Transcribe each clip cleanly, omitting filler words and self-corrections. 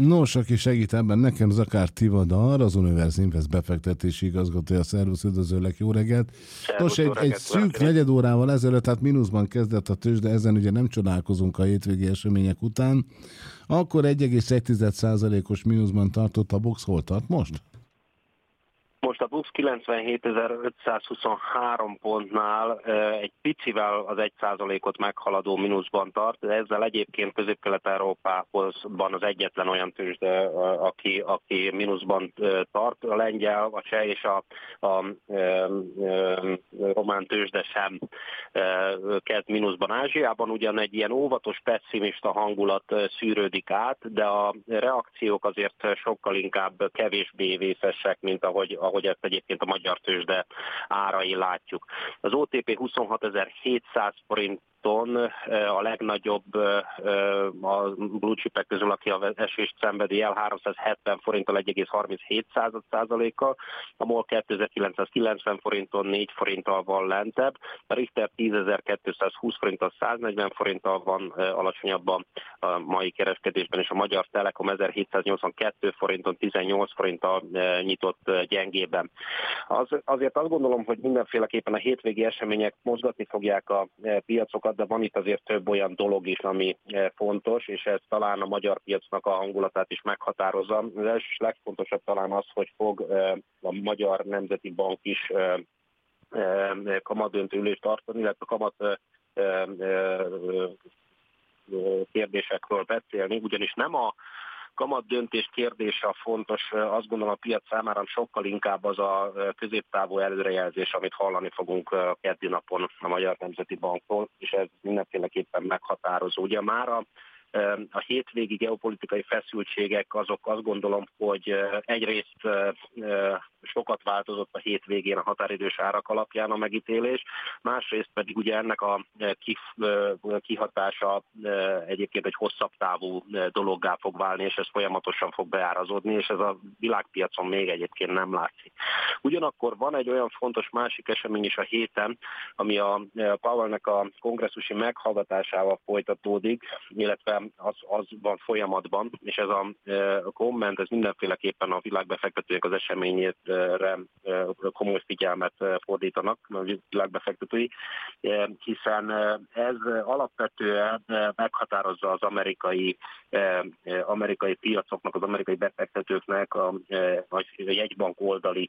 Nos, aki segít ebben nekem, Zakár Tivadar, az Univerz Invest befektetési igazgatója. Szervusz, üdvözöllek, jó reggelt! Nos, egy szűk negyed órával ezelőtt, tehát mínuszban kezdett a tőzsde, ezen ugye nem csodálkozunk a hétvégi események után. Akkor 1,1%-os mínuszban tartott a BUX, hol tart most? Most a BUX 97.523 pontnál egy picivel az 1%-ot meghaladó mínuszban tart, de ezzel egyébként Közép-Kelet-Európában az egyetlen olyan tőzsde, aki mínuszban tart. A lengyel, a cseh és a román tőzsde sem kezd mínuszban. Ázsiában ugyan egy ilyen óvatos, pesszimista hangulat szűrődik át, de a reakciók azért sokkal inkább kevésbé vészesek, mint ahogy ezt egyébként a magyar tőzsde árai látjuk. Az OTP 26.700 forinton a legnagyobb a blue chipek közül, aki a esést szenvedi el, 370 forinttal 1,37%-kal, a MOL 2990 forinton 4 forinttal van lentebb, a Richter 10.220 forinttal 140 forinttal van alacsonyabb a mai kereskedésben, és a Magyar Telekom 1782 forinton 18 forinttal nyitott gyengében. Azért azt gondolom, hogy mindenféleképpen a hétvégi események mozgatni fogják a piacokat, de van itt azért több olyan dolog is, ami fontos, és ez talán a magyar piacnak a hangulatát is meghatározza. Az első és legfontosabb talán az, hogy fog a Magyar Nemzeti Bank is kamatdöntő ülést tartani, illetve kamat kérdésekről beszélni, ugyanis nem a kamat döntés kérdése a fontos, azt gondolom a piac számára sokkal inkább az a középtávú előrejelzés, amit hallani fogunk keddi napon a Magyar Nemzeti Banktól, és ez mindenféleképpen meghatározó. Ugye már a hétvégi geopolitikai feszültségek azok azt gondolom, hogy egyrészt sokat változott a hétvégén a határidős árak alapján a megítélés, másrészt pedig ugye ennek a kihatása egyébként egy hosszabb távú dologgá fog válni, és ez folyamatosan fog beárazódni, és ez a világpiacon még egyébként nem látszik. Ugyanakkor van egy olyan fontos másik esemény is a héten, ami a Powellnek a kongresszusi meghallgatásával folytatódik, illetve az van folyamatban, és ez a komment, ez mindenféleképpen a világbefektetők az eseményére komoly figyelmet fordítanak, a világbefektetői, hiszen ez alapvetően meghatározza az amerikai piacoknak, az amerikai befektetőknek a jegybank oldali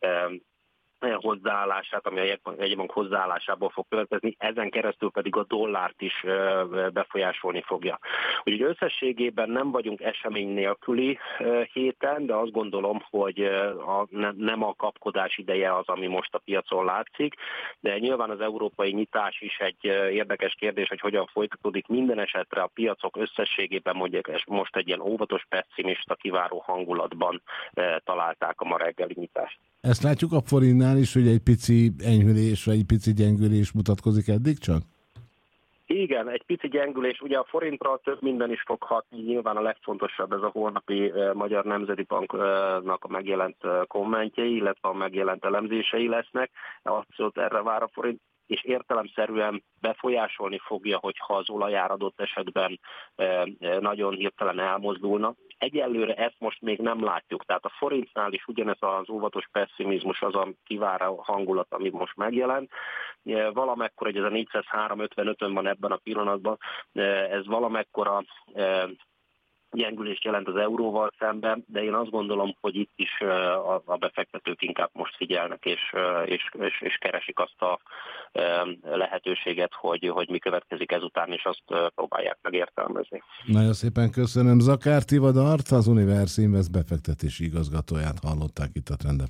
hozzáállását, ami a jegybank hozzáállásából fog következni, ezen keresztül pedig a dollárt is befolyásolni fogja. Úgyhogy összességében nem vagyunk esemény nélküli héten, de azt gondolom, hogy nem a kapkodás ideje az, ami most a piacon látszik, de nyilván az európai nyitás is egy érdekes kérdés, hogy hogyan folytatódik. Minden esetre a piacok összességében mondjuk most egy ilyen óvatos, pesszimista, kiváró hangulatban találták a ma reggeli nyitást. Ezt látjuk a forintnál is, hogy egy pici enyhülés, vagy egy pici gyengülés mutatkozik eddig csak? Igen, egy pici gyengülés. Ugye a forintra több minden is fog hatni. Nyilván a legfontosabb ez a holnapi Magyar Nemzeti Banknak a megjelent kommentjei, illetve a megjelent elemzései lesznek. Abszolút erre vár a forint, és értelemszerűen befolyásolni fogja, hogyha az olajár adott esetben nagyon hirtelen elmozdulna. Egyelőre ezt most még nem látjuk, tehát a forintnál is ugyanez az óvatos pesszimizmus, az a kiváró hangulat, ami most megjelent. Valamekkora, hogy ez a 403.55-ön van ebben a pillanatban, ez valamekkora gyengülést jelent az euróval szemben, de én azt gondolom, hogy itt is a befektetők inkább most figyelnek, és keresik azt a lehetőséget, hogy mi következik ezután, és azt próbálják megértelmezni. Nagyon szépen köszönöm. Zakár Tivadart, az Univerz Invest befektetési igazgatóját hallották itt a Trend